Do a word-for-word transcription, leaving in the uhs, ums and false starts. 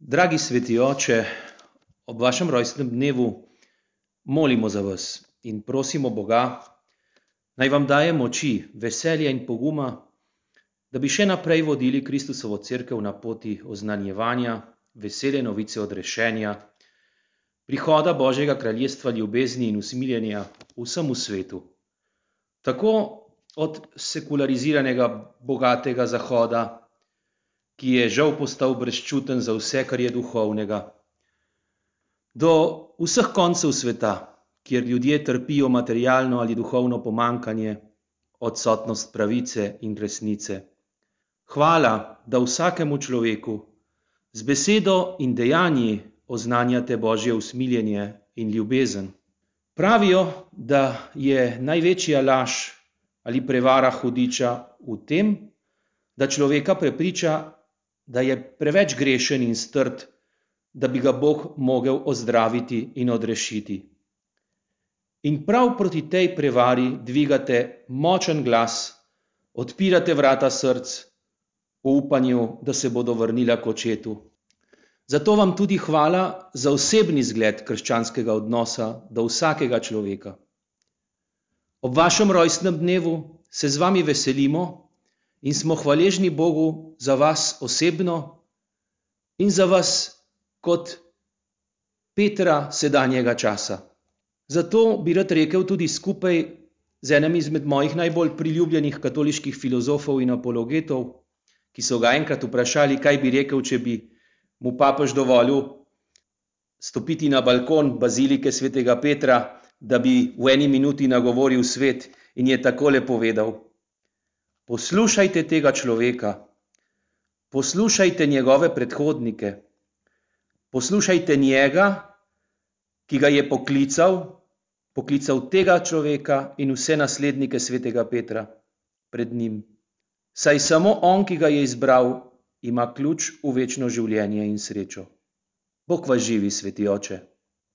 Dragi sveti oče, ob vašem rojstnem dnevu molimo za vas in prosimo Boga, naj vam daje moči, veselja in poguma, da bi še naprej vodili Kristusovo cerkev na poti oznanjevanja, vesele novice odrešenja, prihoda Božjega kraljestva ljubezni in usmiljenja vsemu svetu. Tako od sekulariziranega bogatega Zahoda, ki je žal postal brezčuten za vse, kar je duhovnega, do vseh koncev sveta, kjer ljudje trpijo materialno ali duhovno pomanjkanje, odsotnost pravice in resnice. Hvala, da vsakemu človeku z besedo in dejanji oznanjate Božje usmiljenje in ljubezen. Pravijo, da je največja laž ali prevara hudiča v tem, da človeka prepriča, da je preveč grešen in strt, da bi ga Bog mogel ozdraviti in odrešiti. In prav proti tej prevari dvigate močen glas, odpirate vrata src v upanju, da se bodo vrnila k očetu. Zato vam tudi hvala za osebni zgled krščanskega odnosa do vsakega človeka. Ob vašem rojstnem dnevu se z vami veselimo in smo hvaležni Bogu za vas osebno in za vas kot Petra sedanjega časa. Zato bi rad rekel tudi skupaj z enim izmed mojih najbolj priljubljenih katoliških filozofov in apologetov, ki so ga enkrat vprašali, kaj bi rekel, če bi mu papež dovolil stopiti na balkon bazilike svetega Petra, da bi v eni minuti nagovoril svet, in je takole povedal: poslušajte tega človeka, poslušajte njegove predhodnike, poslušajte njega, ki ga je poklical, poklical tega človeka in vse naslednike svetega Petra pred njim. Saj samo on, ki ga je izbral, ima ključ v večno življenje in srečo. Bog vas živi, sveti oče.